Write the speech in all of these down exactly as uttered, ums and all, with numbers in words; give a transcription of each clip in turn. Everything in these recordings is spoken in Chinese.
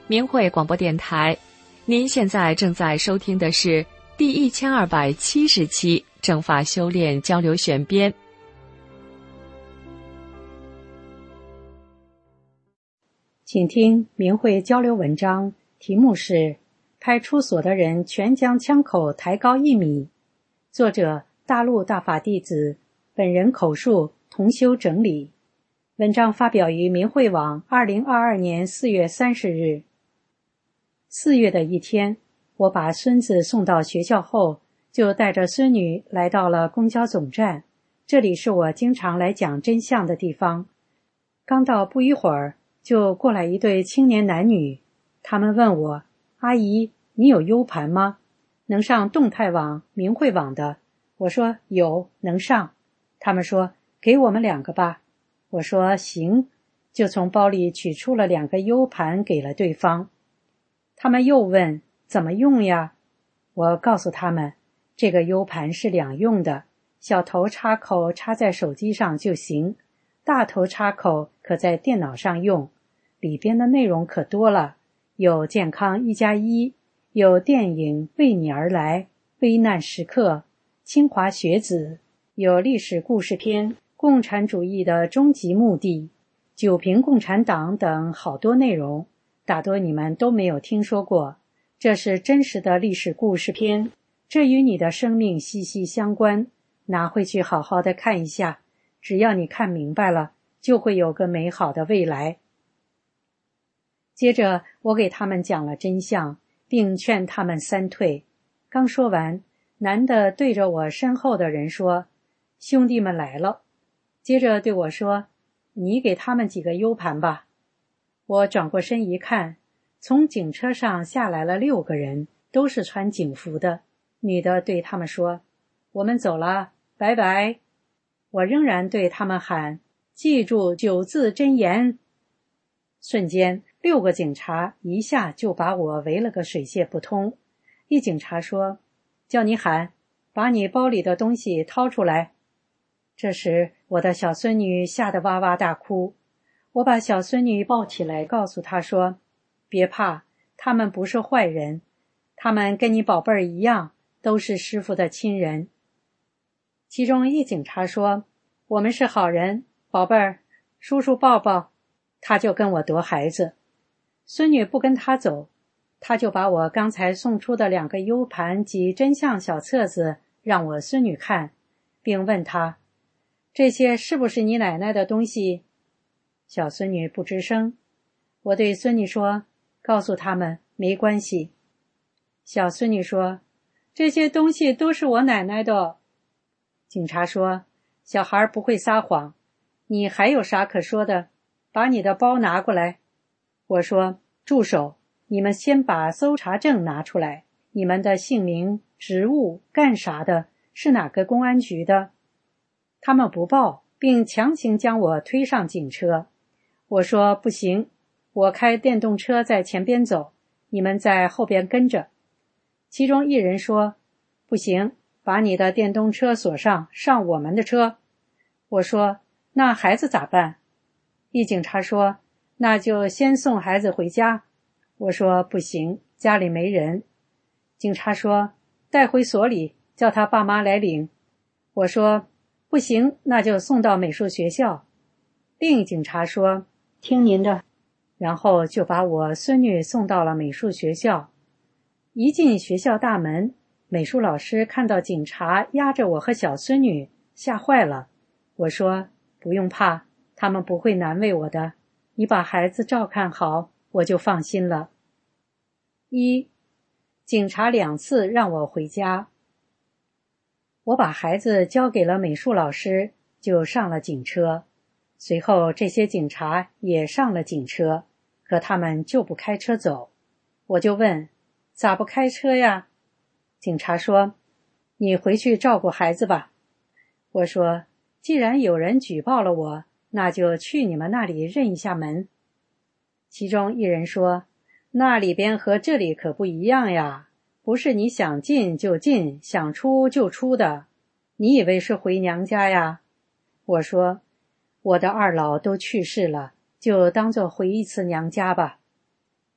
明慧广播电台，您现在正在收听的是第一千二百七十期正法修炼交流选编。 请听明慧交流文章，题目是派出所的人全将枪口抬高一米，作者大陆大法弟子，本人口述，同修整理。文章发表于明慧网二零二二年四月三十日。四月的一天，我把孙子送到学校后，就带着孙女来到了公交总站，这里是我经常来讲真相的地方。刚到不一会儿，就过来一对青年男女，他们问我，阿姨，你有 U 盘吗？能上动态网、明慧网的？我说有，能上。他们说给我们两个吧。我说行，就从包里取出了两个 U 盘给了对方。他们又问怎么用呀？我告诉他们，这个 U 盘是两用的，小头插口插在手机上就行，大头插口可在电脑上用，里边的内容可多了，有健康一加一，有电影为你而来、危难时刻、清华学子，有历史故事片、共产主义的终极目的、九评共产党等好多内容，大多你们都没有听说过。这是真实的历史故事片，这与你的生命息息相关，拿回去好好的看一下，只要你看明白了，就会有个美好的未来。接着我给他们讲了真相，并劝他们三退。刚说完，男的对着我身后的人说，兄弟们来了。接着对我说，你给他们几个 U 盘吧。我转过身一看，从警车上下来了六个人，都是穿警服的。女的对他们说，我们走了，拜拜。我仍然对他们喊，记住九字真言。瞬间，六个警察一下就把我围了个水泄不通。一警察说，叫你喊，把你包里的东西掏出来。这时我的小孙女吓得哇哇大哭，我把小孙女抱起来，告诉她说，别怕，他们不是坏人，他们跟你宝贝儿一样，都是师父的亲人。其中一警察说，我们是好人，宝贝儿，叔叔抱抱。他就跟我夺孩子，孙女不跟他走，他就把我刚才送出的两个 U 盘及真相小册子让我孙女看，并问她，这些是不是你奶奶的东西？小孙女不吱声。我对孙女说，告诉他们没关系。小孙女说，这些东西都是我奶奶的。警察说，小孩不会撒谎，你还有啥可说的？把你的包拿过来。我说，住手，你们先把搜查证拿出来，你们的姓名、职务、干啥的，是哪个公安局的？他们不报，并强行将我推上警车。我说不行，我开电动车在前边走，你们在后边跟着。其中一人说，不行，把你的电动车锁上，上我们的车。我说，那孩子咋办？一警察说，那就先送孩子回家。我说不行，家里没人。警察说，带回所里，叫他爸妈来领。我说不行，那就送到美术学校。另一警察说，听您的。然后就把我孙女送到了美术学校。一进学校大门，美术老师看到警察压着我和小孙女，吓坏了。我说不用怕，他们不会难为我的，你把孩子照看好，我就放心了。一，警察两次让我回家。我把孩子交给了美术老师，就上了警车。随后这些警察也上了警车，可他们就不开车走。我就问，咋不开车呀？警察说，你回去照顾孩子吧。我说，既然有人举报了我，那就去你们那里认一下门。其中一人说，那里边和这里可不一样呀，不是你想进就进，想出就出的。你以为是回娘家呀？我说，我的二老都去世了，就当作回一次娘家吧。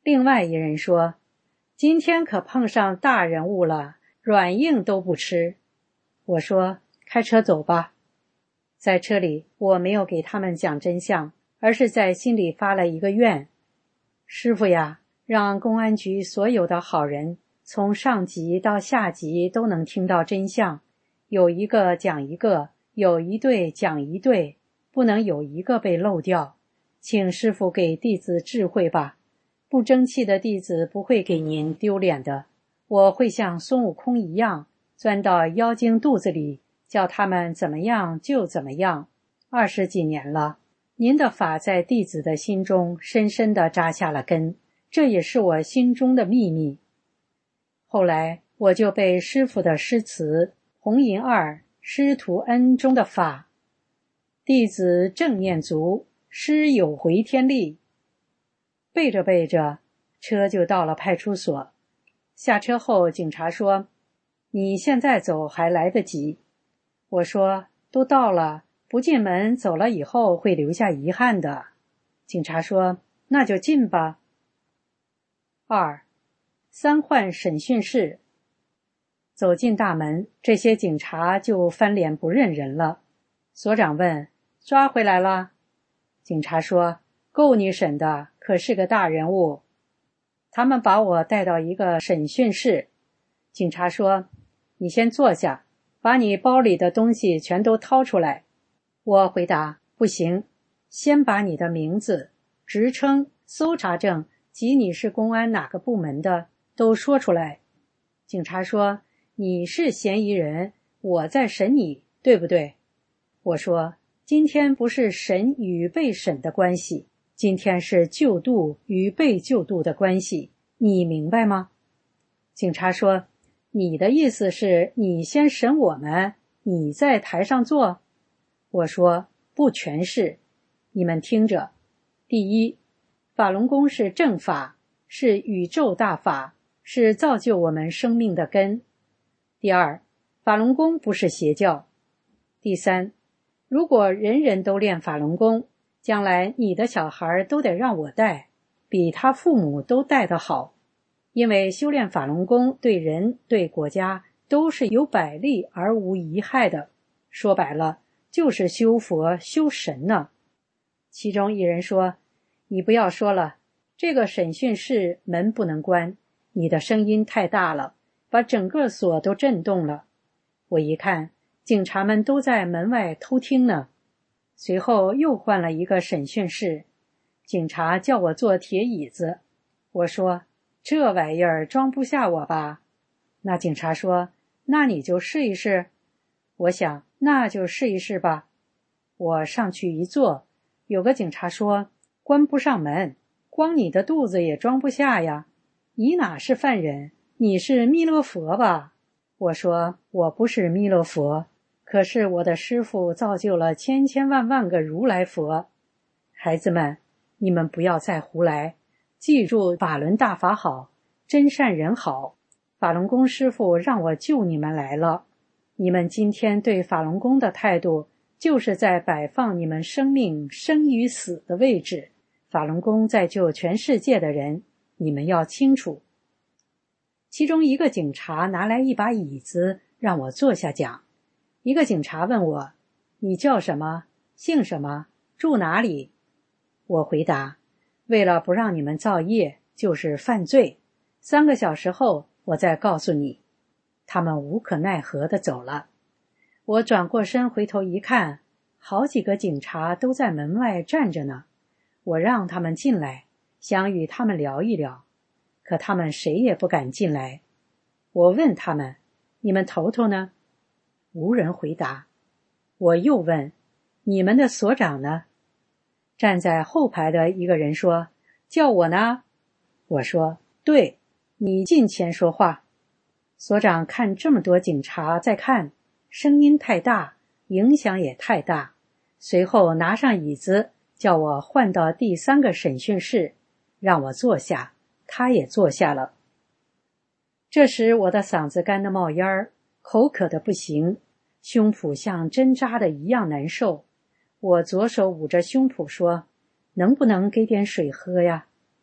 另外一人说，今天可碰上大人物了，软硬都不吃。我说，开车走吧。在车里，我没有给他们讲真相，而是在心里发了一个愿。师父呀，让公安局所有的好人，从上级到下级都能听到真相，有一个讲一个，有一对讲一对，不能有一个被漏掉。请师父给弟子智慧吧，不争气的弟子不会给您丢脸的。我会像孙悟空一样，钻到妖精肚子里，叫他们怎么样就怎么样。二十几年了，您的法在弟子的心中深深地扎下了根，这也是我心中的秘密。后来我就被师父的诗词红银二师徒恩中的法，弟子正念足，师有回天力，背着背着，车就到了派出所。下车后，警察说，你现在走还来得及。我说，都到了，不进门走了以后会留下遗憾的。警察说，那就进吧。二，三换审讯室。走进大门，这些警察就翻脸不认人了。所长问，抓回来了？警察说，够你审的，可是个大人物。他们把我带到一个审讯室。警察说，你先坐下，把你包里的东西全都掏出来。我回答，不行，先把你的名字、职称、搜查证及你是公安哪个部门的都说出来。警察说，你是嫌疑人，我在审你，对不对？我说，今天不是审与被审的关系，今天是救度与被救度的关系，你明白吗？警察说，你的意思是你先审我们，你在台上坐？我说，不全是，你们听着。第一，法轮功是正法，是宇宙大法，是造就我们生命的根。第二，法轮功不是邪教。第三，如果人人都练法轮功，将来你的小孩都得让我带，比他父母都带得好。因为修炼法轮功对人对国家都是有百利而无一害的，说白了就是修佛修神呢。其中一人说，你不要说了，这个审讯室门不能关，你的声音太大了，把整个所都震动了。我一看，警察们都在门外偷听呢。随后又换了一个审讯室，警察叫我坐铁椅子。我说，这玩意儿装不下我吧？那警察说，那你就试一试。我想，那就试一试吧。我上去一坐，有个警察说，关不上门，光你的肚子也装不下呀。你哪是犯人？你是弥勒佛吧？我说，我不是弥勒佛，可是我的师父造就了千千万万个如来佛。孩子们，你们不要再胡来，记住法轮大法好，真善人好。法轮功师父让我救你们来了，你们今天对法轮功的态度，就是在摆放你们生命生与死的位置。法轮功在救全世界的人，你们要清楚。其中一个警察拿来一把椅子让我坐下讲。一个警察问我，你叫什么？姓什么？住哪里？我回答，为了不让你们造业，就是犯罪。三个小时后我再告诉你。他们无可奈何地走了。我转过身回头一看，好几个警察都在门外站着呢。我让他们进来，想与他们聊一聊，可他们谁也不敢进来。我问他们，你们头头呢？无人回答。我又问，你们的所长呢？站在后排的一个人说，叫我呢。我说，对，你近前说话。所长看这么多警察在看，声音太大，影响也太大，随后拿上椅子，叫我换到第三个审讯室，让我坐下，他也坐下了。这时我的嗓子干得冒烟儿，口渴得不行，胸脯像针扎的一样难受。我左手捂着胸脯说，能不能给点水喝呀？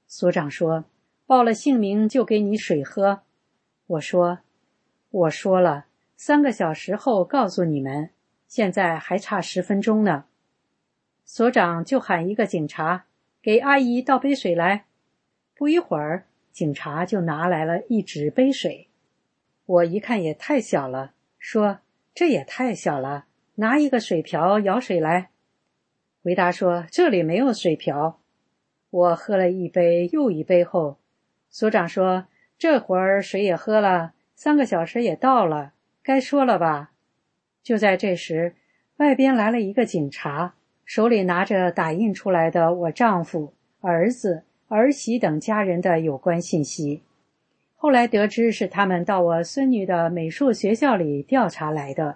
所长说：“报了姓名就给你水喝。”我说：“我说了，三个小时后告诉你们，现在还差十分钟呢。”所长就喊一个警察：“给阿姨倒杯水来。”不一会儿，警察就拿来了一纸杯水。我一看也太小了，说：“这也太小了，拿一个水瓢舀水来。”回答说：“这里没有水瓢。”我喝了一杯又一杯后，所长说：“这会儿水也喝了，三个小时也到了，该说了吧？”就在这时，外边来了一个警察，手里拿着打印出来的我丈夫、儿子、儿媳等家人的有关信息。后来得知是他们到我孙女的美术学校里调查来的。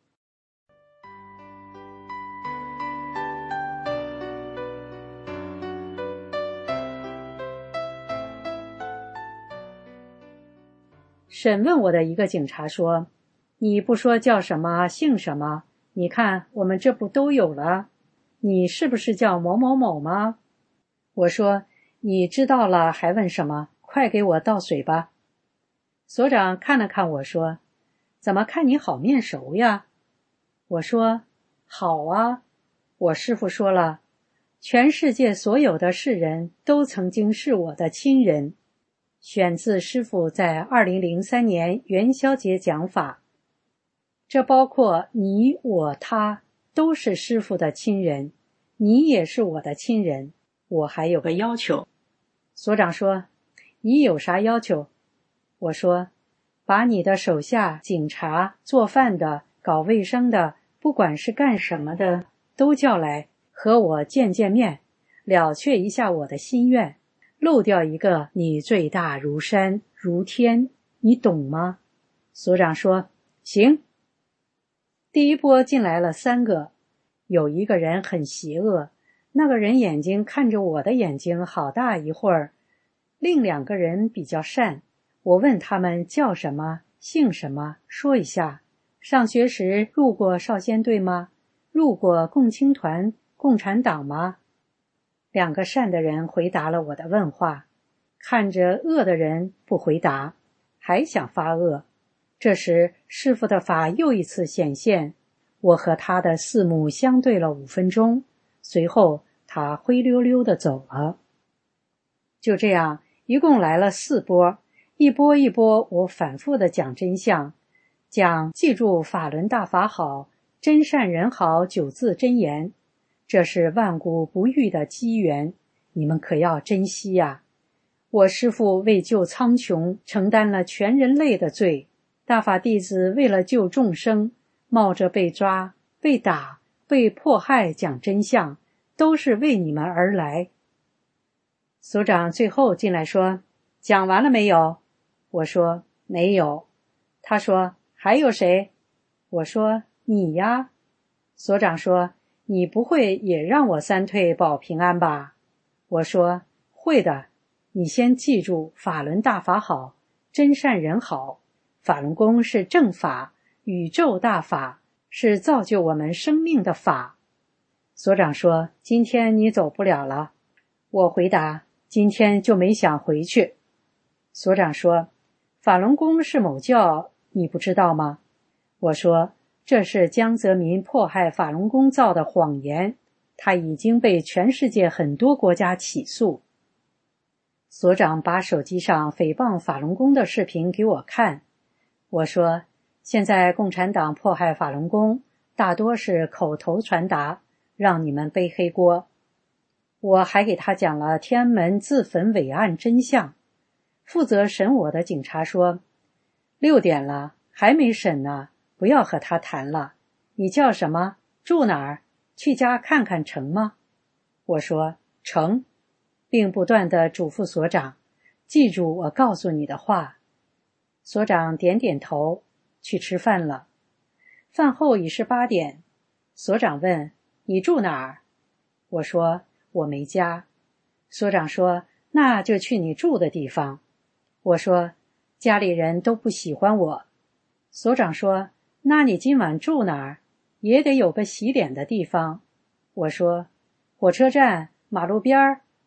审问我的一个警察说：“你不说叫什么姓什么，你看我们这不都有了？你是不是叫某某某吗？”我说：“你知道了还问什么？快给我倒水吧。”所长看了看我说：“怎么看你好面熟呀？”我说：“好啊，我师父说了，全世界所有的世人都曾经是我的亲人。”选自师父在二零零三年元宵节讲法，这包括你、我、他都是师父的亲人，你也是我的亲人。我还有个要求。所长说：“你有啥要求？”我说：“把你的手下警察、做饭的、搞卫生的，不管是干什么的，都叫来和我见见面，了却一下我的心愿。漏掉一个，你罪大如山如天，你懂吗？”所长说：“行。”第一波进来了三个，有一个人很邪恶，那个人眼睛看着我的眼睛好大一会儿。另两个人比较善，我问他们叫什么，姓什么，说一下。上学时入过少先队吗？入过共青团、共产党吗？两个善的人回答了我的问话，看着恶的人不回答，还想发恶。这时师父的法又一次显现，我和他的四目相对了五分钟，随后他灰溜溜地走了。就这样，一共来了四波，一波一波我反复地讲真相，讲记住法轮大法好，真善人好九字真言，这是万古不遇的机缘，你们可要珍惜呀！我师父为救苍穹，承担了全人类的罪，大法弟子为了救众生，冒着被抓、被打、被迫害讲真相，都是为你们而来。所长最后进来说：“讲完了没有？”我说：“没有。”他说：“还有谁？”我说：“你呀。”所长说：“你不会也让我三退保平安吧？”我说：“会的，你先记住法轮大法好，真善人好，法轮功是正法，宇宙大法，是造就我们生命的法。”所长说：“今天你走不了了。”我回答：“今天就没想回去。”所长说：“法轮功是某教，你不知道吗？”我说：“这是江泽民迫害法轮功造的谎言，他已经被全世界很多国家起诉。”所长把手机上诽谤法轮功的视频给我看。我说：“现在共产党迫害法轮功，大多是口头传达，让你们背黑锅。”我还给他讲了天安门自焚伟案真相。负责审我的警察说：“六点了，还没审呢，不要和他谈了。你叫什么？住哪儿？去家看看成吗？”我说：“成。”并不断地嘱咐所长：“记住我告诉你的话。”所长点点头，去吃饭了。饭后已是八点。所长问：“你住哪儿？”我说：“我没家。”所长说：“那就去你住的地方。”我说：“家里人都不喜欢我。”所长说：“那你今晚住哪儿？也得有个洗脸的地方。”我说：“火车站、马路边儿。”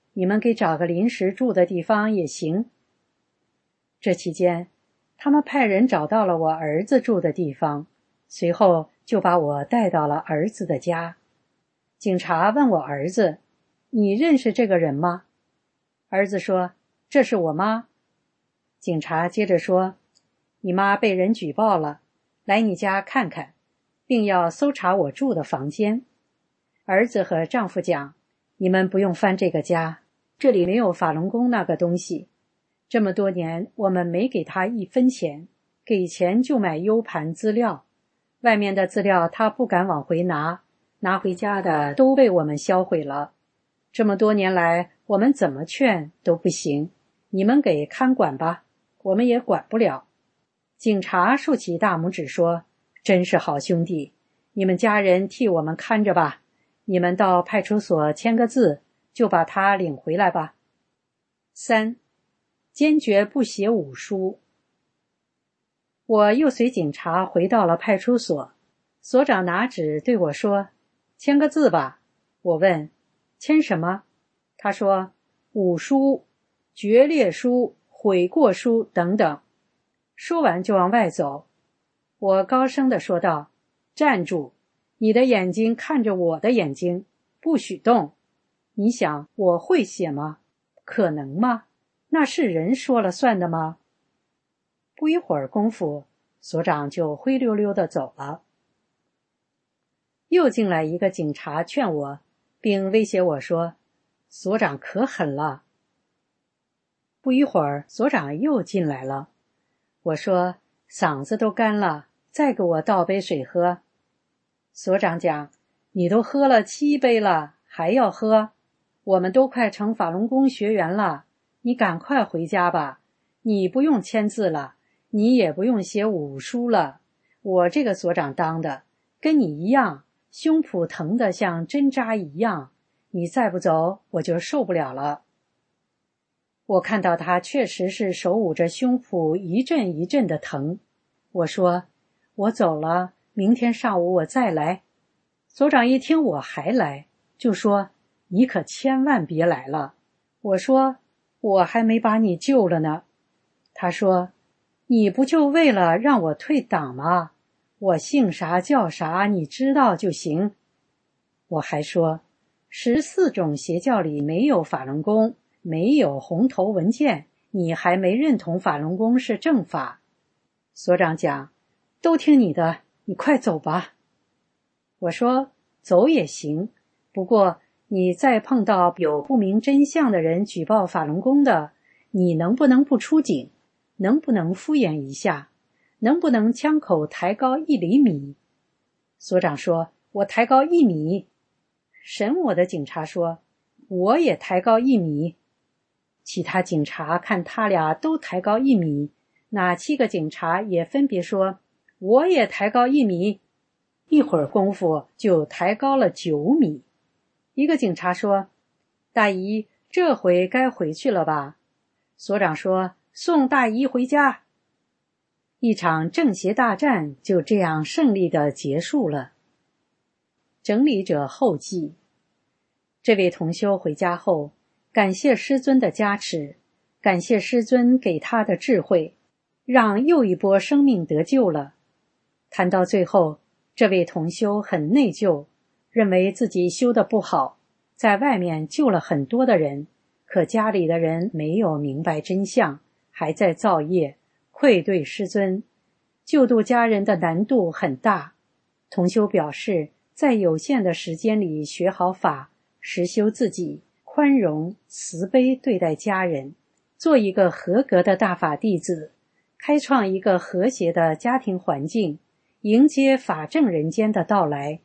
你们给找个临时住的地方也行。这期间，他们派人找到了我儿子住的地方，随后就把我带到了儿子的家。警察问我儿子：你认识这个人吗？儿子说：这是我妈。警察接着说：你妈被人举报了，来你家看看，并要搜查我住的房间。儿子和丈夫讲：你们不用翻这个家，这里没有法轮功那个东西。这么多年我们没给他一分钱，给钱就买 U 盘资料，外面的资料他不敢往回拿，拿回家的都被我们销毁了。这么多年来我们怎么劝都不行，你们给看管吧，我们也管不了。警察竖起大拇指说：真是好兄弟，你们家人替我们看着吧，你们到派出所签个字，就把他领回来吧。三，坚决不写武书。我又随警察回到了派出所，所长拿纸对我说：签个字吧。我问：签什么？他说：武书、决裂书、悔过书等等。说完就往外走。我高声地说道：站住，你的眼睛看着我的眼睛，不许动。你想我会写吗？可能吗？那是人说了算的吗？不一会儿功夫，所长就灰溜溜地走了。又进来一个警察劝我，并威胁我说：所长可狠了。不一会儿，所长又进来了。我说：嗓子都干了，再给我倒杯水喝。所长讲：你都喝了七杯了，还要喝？我们都快成法轮功学员了，你赶快回家吧，你不用签字了，你也不用写武书了。我这个所长当的跟你一样，胸脯疼得像针扎一样，你再不走我就受不了了。我看到他确实是手捂着胸脯一阵一阵的疼。我说：我走了，明天上午我再来。所长一听我还来，就说：你可千万别来了。我说：我还没把你救了呢。他说：你不就为了让我退党吗？我姓啥叫啥你知道就行。我还说：十四种邪教里没有法轮功，没有红头文件，你还没认同法轮功是正法。所长讲：都听你的，你快走吧。我说：走也行，不过你再碰到有不明真相的人举报法轮功的，你能不能不出警？能不能敷衍一下？能不能枪口抬高一厘米？所长说：我抬高一米。审我的警察说：我也抬高一米。其他警察看他俩都抬高一米，那七个警察也分别说：我也抬高一米。一会儿功夫就抬高了九米。一个警察说：大姨，这回该回去了吧？所长说：送大姨回家。一场正邪大战就这样胜利地结束了。整理者后记：这位同修回家后，感谢师尊的加持，感谢师尊给他的智慧，让又一波生命得救了。谈到最后，这位同修很内疚，认为自己修得不好，在外面救了很多的人，可家里的人没有明白真相，还在造业，愧对师尊，救度家人的难度很大。同修表示，在有限的时间里学好法，实修自己，宽容慈悲对待家人，做一个合格的大法弟子，开创一个和谐的家庭环境，迎接法正人间的到来。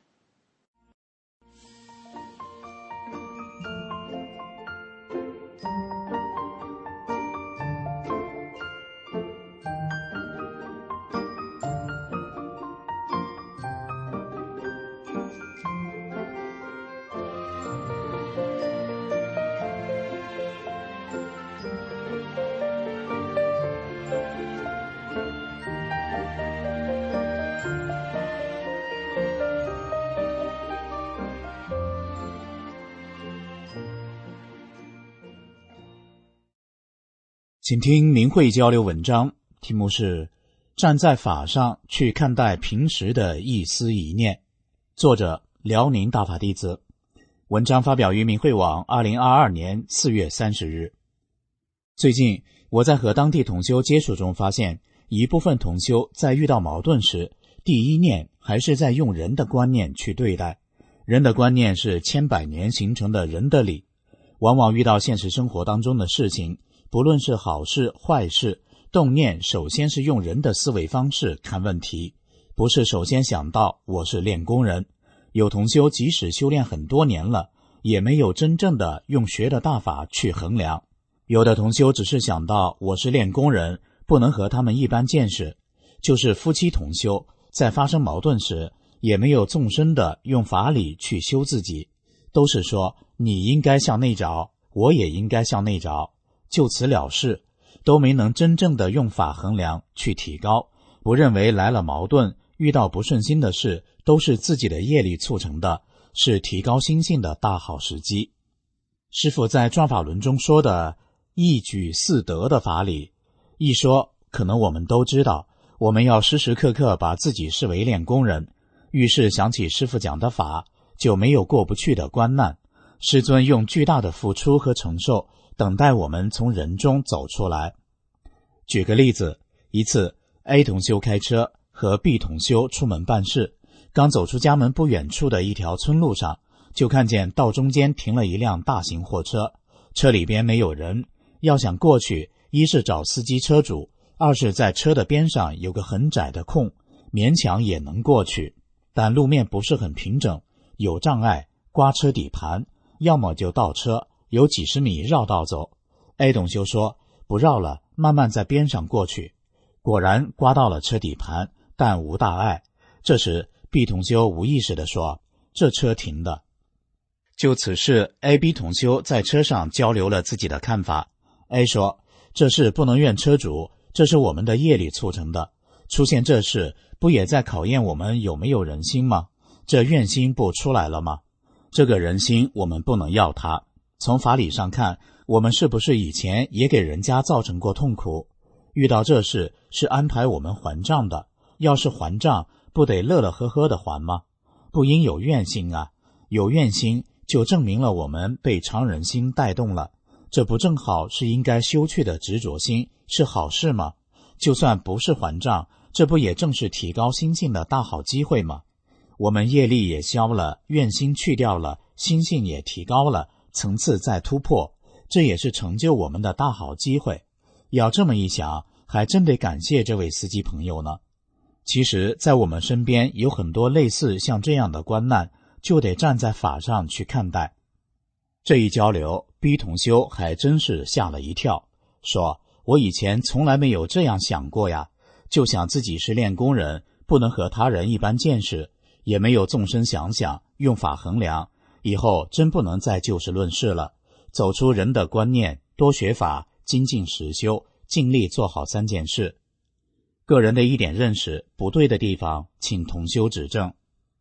请听明慧交流文章，题目是站在法上去看待平时的一思一念，作者辽宁大法弟子。文章发表于明慧网二零二二年四月三十日。最近我在和当地同修接触中发现，一部分同修在遇到矛盾时，第一念还是在用人的观念去对待。人的观念是千百年形成的人的理，往往遇到现实生活当中的事情，不论是好事坏事，动念首先是用人的思维方式看问题，不是首先想到我是练功人。有同修即使修炼很多年了，也没有真正的用学的大法去衡量。有的同修只是想到我是练功人，不能和他们一般见识。就是夫妻同修在发生矛盾时，也没有纵深的用法理去修自己，都是说你应该向内找，我也应该向内找，就此了事，都没能真正的用法衡量去提高，不认为来了矛盾，遇到不顺心的事都是自己的业力促成的，是提高心性的大好时机。师父在转法轮中说的一举四得的法理，一说可能我们都知道，我们要时时刻刻把自己视为练功人，遇事想起师父讲的法，就没有过不去的关难。师尊用巨大的付出和承受等待我们从人中走出来。举个例子，一次 A 同修开车和 B 同修出门办事，刚走出家门不远处的一条村路上，就看见道中间停了一辆大型货车，车里边没有人，要想过去，一是找司机车主，二是在车的边上有个很窄的空，勉强也能过去，但路面不是很平整，有障碍，刮车底盘，要么就倒车，有几十米绕道走。 A 同修说不绕了，慢慢在边上过去，果然刮到了车底盘，但无大碍。这时 B 同修无意识地说，这车停的。就此事 A、B 同修在车上交流了自己的看法。 A 说，这事不能怨车主，这是我们的业力促成的，出现这事不也在考验我们有没有人心吗？这怨心不出来了吗？这个人心我们不能要它。从法理上看，我们是不是以前也给人家造成过痛苦？遇到这事是安排我们还账的，要是还账，不得乐乐呵呵的还吗？不应有怨心啊！有怨心就证明了我们被常人心带动了，这不正好是应该修去的执着心，是好事吗？就算不是还账，这不也正是提高心性的大好机会吗？我们业力也消了，怨心去掉了，心性也提高了，层次再突破，这也是成就我们的大好机会。要这么一想，还真得感谢这位司机朋友呢。其实在我们身边有很多类似像这样的关难，就得站在法上去看待。这一交流 B 同修还真是吓了一跳，说我以前从来没有这样想过呀，就想自己是练功人，不能和他人一般见识，也没有纵深想想，用法衡量，以后真不能再就事论事了，走出人的观念，多学法，精进实修，尽力做好三件事。个人的一点认识不对的地方，请同修指正。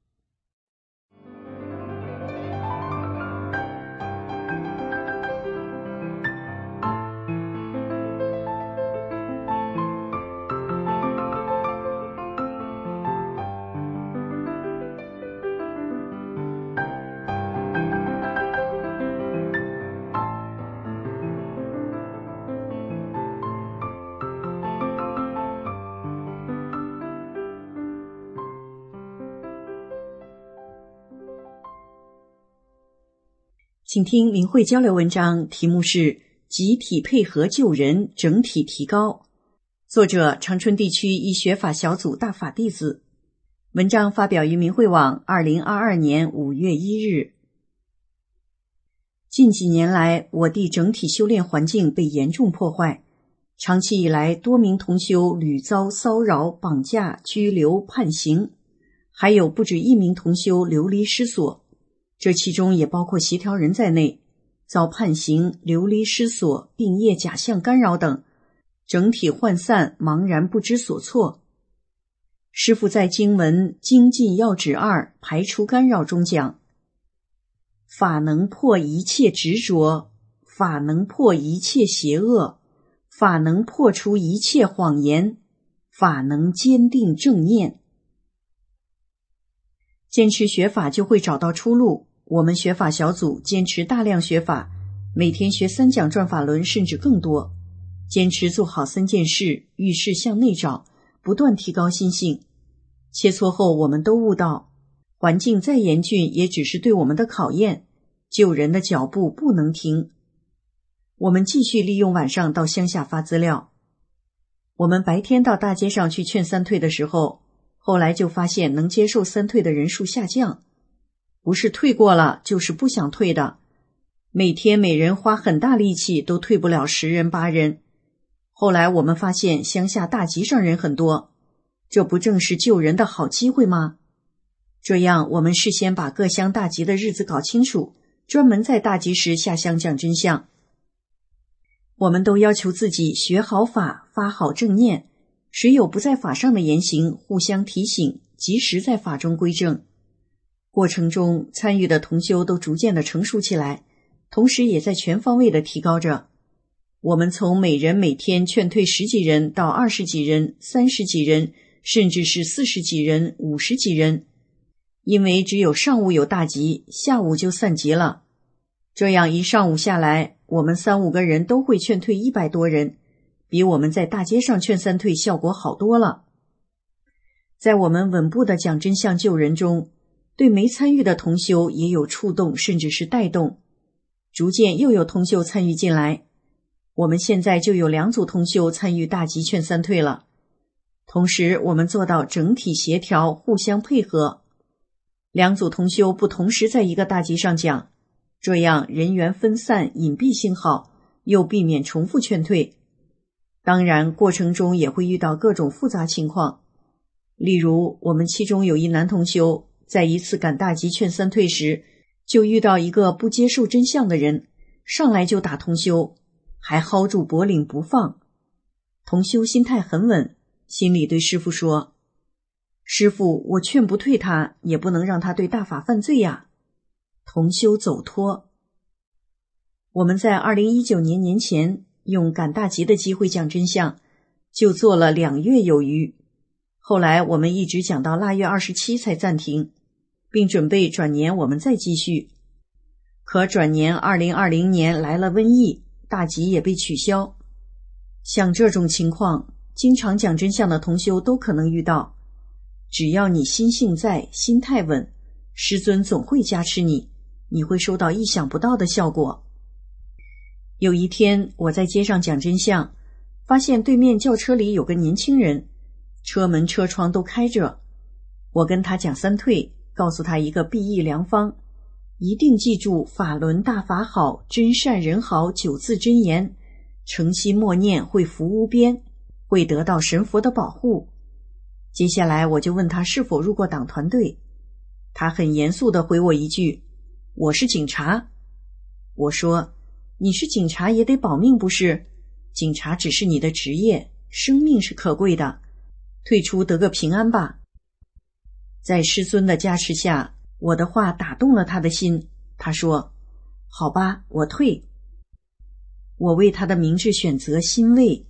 请听明慧交流文章，题目是集体配合救人，整体提高。作者长春地区医学法小组大法弟子。文章发表于明慧网二零二二年五月一日。近几年来，我地整体修炼环境被严重破坏，长期以来多名同修屡遭骚扰、绑架、拘留、判刑，还有不止一名同修流离失所，这其中也包括协调人在内，遭判刑、流离失所、病业假象干扰等，整体涣散、茫然不知所措。师父在经文《精进要旨二排除干扰》中讲，法能破一切执着，法能破一切邪恶， 法能破除一切谎言，法能坚定正念。坚持学法就会找到出路。我们学法小组坚持大量学法，每天学三讲转法轮甚至更多，坚持做好三件事，遇事向内找，不断提高心性。切磋后我们都悟到，环境再严峻也只是对我们的考验，救人的脚步不能停。我们继续利用晚上到乡下发资料。我们白天到大街上去劝三退的时候，后来就发现能接受三退的人数下降，不是退过了就是不想退的，每天每人花很大力气都退不了十人八人。后来我们发现乡下大集上人很多，这不正是救人的好机会吗？这样我们事先把各乡大集的日子搞清楚，专门在大集时下乡讲真相。我们都要求自己学好法，发好正念，谁有不在法上的言行，互相提醒，及时在法中归正。过程中参与的同修都逐渐的成熟起来，同时也在全方位的提高着。我们从每人每天劝退十几人到二十几人、三十几人，甚至是四十几人、五十几人。因为只有上午有大集，下午就散集了。这样一上午下来，我们三五个人都会劝退一百多人，比我们在大街上劝三退效果好多了。在我们稳步的讲真相救人中，对没参与的同修也有触动，甚至是带动。逐渐又有同修参与进来，我们现在就有两组同修参与大集劝三退了。同时我们做到整体协调，互相配合。两组同修不同时在一个大集上讲，这样人员分散，隐蔽性好，又避免重复劝退。当然过程中也会遇到各种复杂情况，例如我们其中有一男同修在一次赶大集劝三退时，就遇到一个不接受真相的人，上来就打同修，还薅住脖领不放。同修心态很稳，心里对师父说，师父，我劝不退他，也不能让他对大法犯罪呀。同修走脱。我们在二零一九年年前用赶大集的机会讲真相，就做了两月有余。后来我们一直讲到腊月二十七才暂停，并准备转年我们再继续。可转年二零二零年来了瘟疫，大集也被取消。像这种情况，经常讲真相的同修都可能遇到。只要你心性在，心态稳，师尊总会加持你，你会收到意想不到的效果。有一天我在街上讲真相，发现对面轿车里有个年轻人，车门车窗都开着。我跟他讲三退，告诉他一个裨益良方，一定记住法轮大法好，真善人好九字真言，诚心默念会福无边，会得到神佛的保护。接下来我就问他是否入过党团队，他很严肃地回我一句，我是警察。我说，你是警察也得保命不是？警察只是你的职业，生命是可贵的，退出得个平安吧。在师尊的加持下，我的话打动了他的心，他说，好吧，我退。我为他的明智选择欣慰。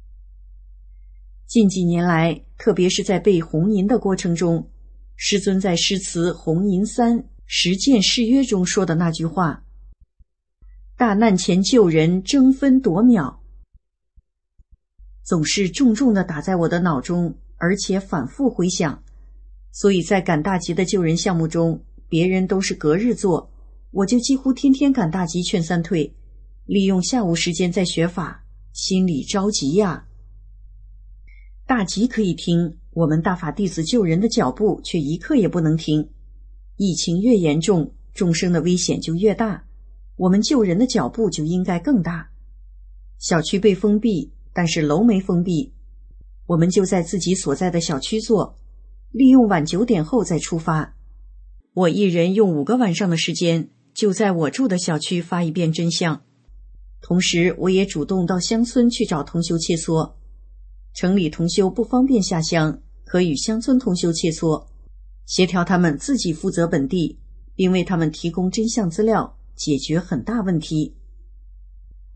近几年来，特别是在背红银的过程中，师尊在诗词《红银三实践誓约》中说的那句话，大难前救人，争分夺秒，总是重重地打在我的脑中，而且反复回想。所以在赶大集的救人项目中，别人都是隔日做，我就几乎天天赶大集劝三退，利用下午时间在学法，心里着急呀。大集可以听，我们大法弟子救人的脚步却一刻也不能停。疫情越严重，众生的危险就越大，我们救人的脚步就应该更大。小区被封闭，但是楼没封闭，我们就在自己所在的小区做，利用晚九点后再出发。我一人用五个晚上的时间，就在我住的小区发一遍真相。同时我也主动到乡村去找同修切磋，城里同修不方便下乡，可与乡村同修切磋，协调他们自己负责本地，并为他们提供真相资料，解决很大问题。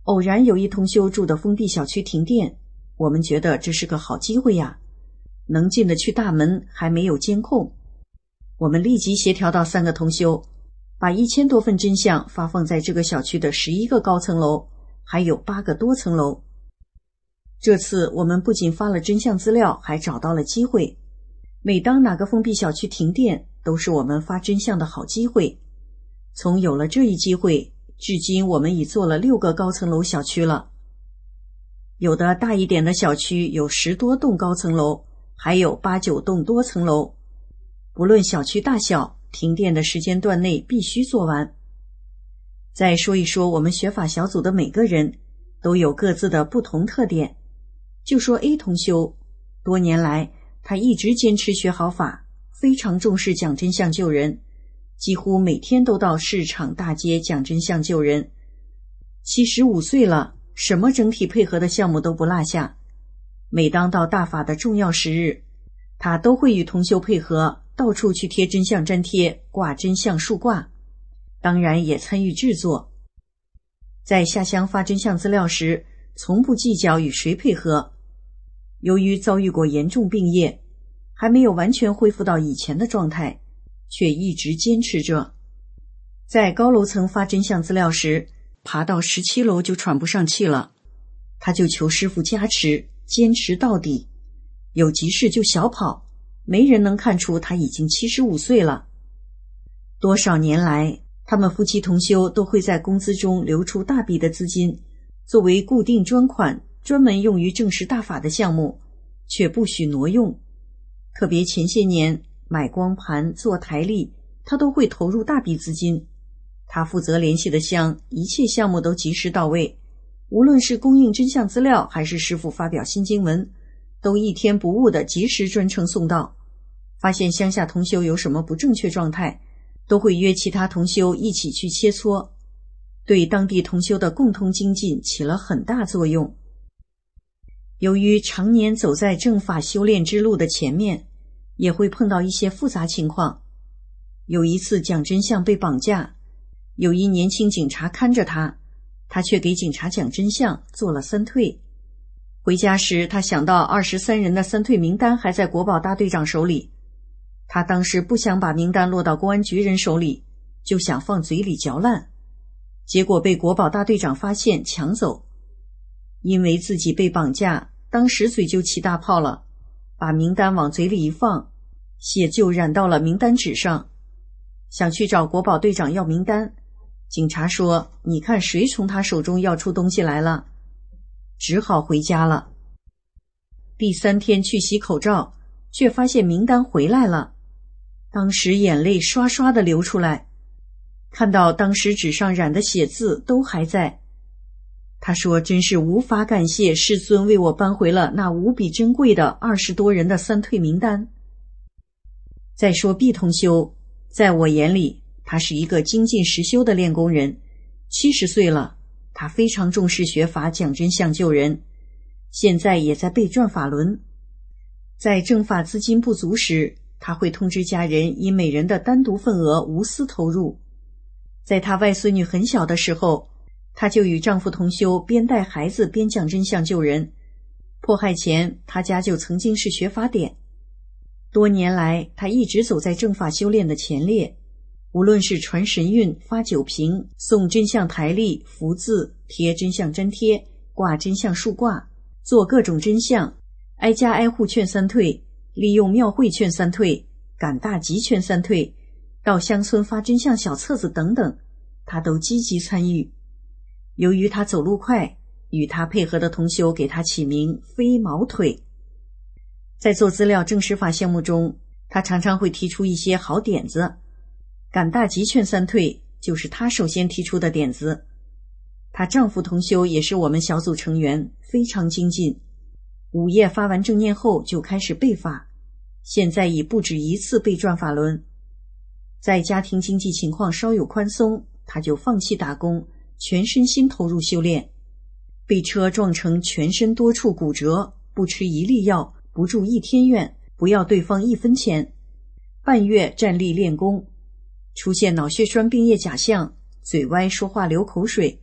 偶然有一同修住的封闭小区停电，我们觉得这是个好机会呀，能进得去大门，还没有监控。我们立即协调到三个同修，把一千多份真相发放在这个小区的十一个高层楼，还有八个多层楼。这次我们不仅发了真相资料，还找到了机会。每当哪个封闭小区停电，都是我们发真相的好机会。从有了这一机会，至今我们已做了六个高层楼小区了。有的大一点的小区有十多栋高层楼，还有八九栋多层楼。不论小区大小，停电的时间段内必须做完。再说一说我们学法小组的每个人，都有各自的不同特点。就说 A 同修，多年来他一直坚持学好法，非常重视讲真相救人，几乎每天都到市场大街讲真相救人。七十五岁了，什么整体配合的项目都不落下。每当到大法的重要时日，他都会与同修配合，到处去贴真相粘贴，挂真相树挂，当然也参与制作。在下乡发真相资料时，从不计较与谁配合。由于遭遇过严重病业，还没有完全恢复到以前的状态，却一直坚持着。在高楼层发真相资料时，爬到十七楼就喘不上气了，他就求师父加持，坚持到底。有急事就小跑，没人能看出他已经七十五岁了。多少年来，他们夫妻同修都会在工资中留出大笔的资金，作为固定专款，专门用于证实大法的项目，却不许挪用。特别前些年买光盘做台历，他都会投入大笔资金。他负责联系的乡，一切项目都及时到位，无论是供应真相资料，还是师父发表新经文，都一天不误的及时专程送到。发现乡下同修有什么不正确状态，都会约其他同修一起去切磋，对当地同修的共同精进起了很大作用。由于常年走在正法修炼之路的前面，也会碰到一些复杂情况。有一次讲真相被绑架，有一年轻警察看着他，他却给警察讲真相，做了三退。回家时，他想到二十三人的三退名单还在国保大队长手里，他当时不想把名单落到公安局人手里，就想放嘴里嚼烂，结果被国保大队长发现抢走。因为自己被绑架，当时嘴就起大泡了，把名单往嘴里一放，血就染到了名单纸上。想去找国保队长要名单，警察说你看谁从他手中要出东西来了，只好回家了。第三天去洗口罩，却发现名单回来了，当时眼泪刷刷的流出来，看到当时纸上染的血渍都还在。他说真是无法感谢世尊为我搬回了那无比珍贵的二十多人的三退名单。再说毕同修，在我眼里他是一个精进实修的练功人，七十岁了，他非常重视学法讲真相救人，现在也在备转法轮。在正法资金不足时，他会通知家人以每人的单独份额无私投入。在他外孙女很小的时候，她就与丈夫同修边带孩子边讲真相救人。迫害前，她家就曾经是学法点。多年来，她一直走在正法修炼的前列，无论是传神韵、发酒瓶、送真相台历、福字、贴真相粘贴、挂真相树挂、做各种真相、挨家挨户劝三退、利用庙会劝三退、赶大集劝三退、到乡村发真相小册子等等，她都积极参与。由于他走路快，与他配合的同修给他起名飞毛腿。在做资料证实法项目中，他常常会提出一些好点子，赶大集劝三退就是他首先提出的点子。她丈夫同修也是我们小组成员，非常精进，午夜发完正念后就开始背法，现在已不止一次背转法轮。在家庭经济情况稍有宽松，他就放弃打工，全身心投入修炼。被车撞成全身多处骨折，不吃一粒药，不住一天院，不要对方一分钱，半月站立练功，出现脑血栓病液假象，嘴歪说话流口水，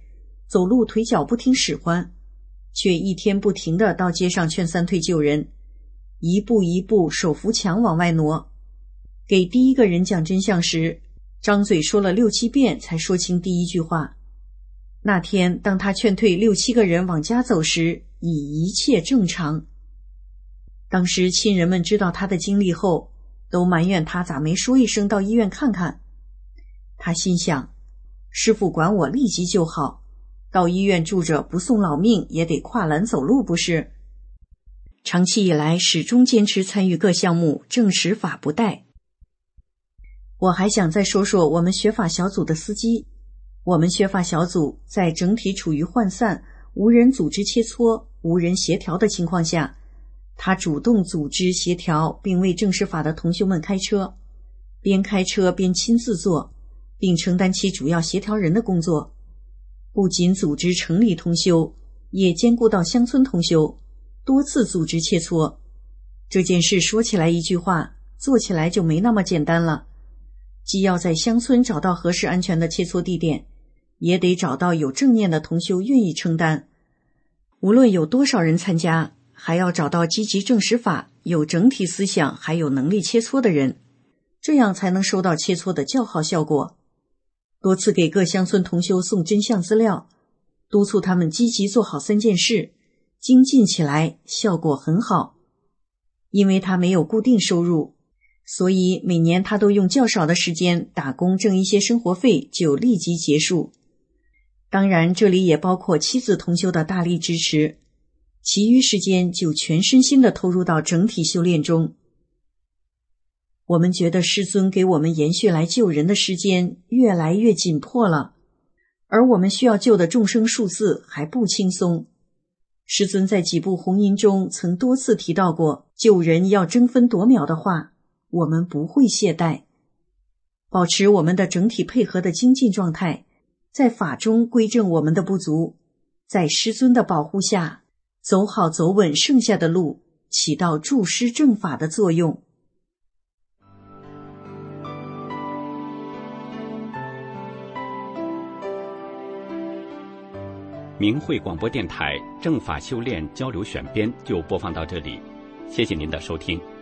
走路腿脚不听使唤，却一天不停地到街上劝三退救人，一步一步手扶墙往外挪。给第一个人讲真相时，张嘴说了六七遍才说清第一句话。那天当他劝退六七个人往家走时，已一切正常。当时亲人们知道他的经历后，都埋怨他咋没说一声到医院看看。他心想，师父管我立即就好，到医院住着不送老命也得跨栏走路不是？长期以来始终坚持参与各项目，证实法不怠。我还想再说说我们学法小组的司机。我们学法小组在整体处于涣散、无人组织切磋、无人协调的情况下，他主动组织协调并为证实法的同修们开车，边开车边亲自做，并承担起主要协调人的工作。不仅组织城里同修，也兼顾到乡村同修，多次组织切磋。这件事说起来一句话，做起来就没那么简单了。既要在乡村找到合适安全的切磋地点，也得找到有正念的同修愿意承担。无论有多少人参加，还要找到积极证实法、有整体思想还有能力切磋的人，这样才能收到切磋的较好效果。多次给各乡村同修送真相资料，督促他们积极做好三件事，精进起来效果很好。因为他没有固定收入，所以每年他都用较少的时间打工挣一些生活费就立即结束。当然这里也包括妻子同修的大力支持，其余时间就全身心地投入到整体修炼中。我们觉得师尊给我们延续来救人的时间越来越紧迫了，而我们需要救的众生数字还不轻松。师尊在几部弘音中曾多次提到过救人要争分夺秒的话，我们不会懈怠，保持我们的整体配合的精进状态，在法中归正我们的不足，在师尊的保护下走好走稳剩下的路，起到助师正法的作用。 明慧广播电台正法修炼交流选编就播放到这里，谢谢您的收听。